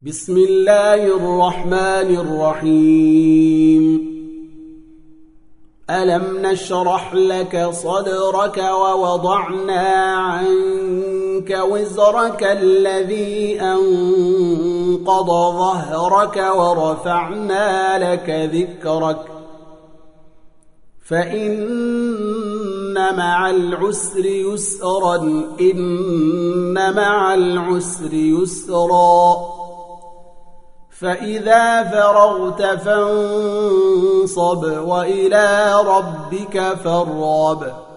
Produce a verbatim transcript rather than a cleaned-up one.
بسم الله الرحمن الرحيم ألم نشرح لك صدرك ووضعنا عنك وزرك الذي أنقض ظهرك ورفعنا لك ذكرك فإن مع العسر يسرا إن مع العسر يسرا فإذا فرغت فانصب وإلى ربك فارغب.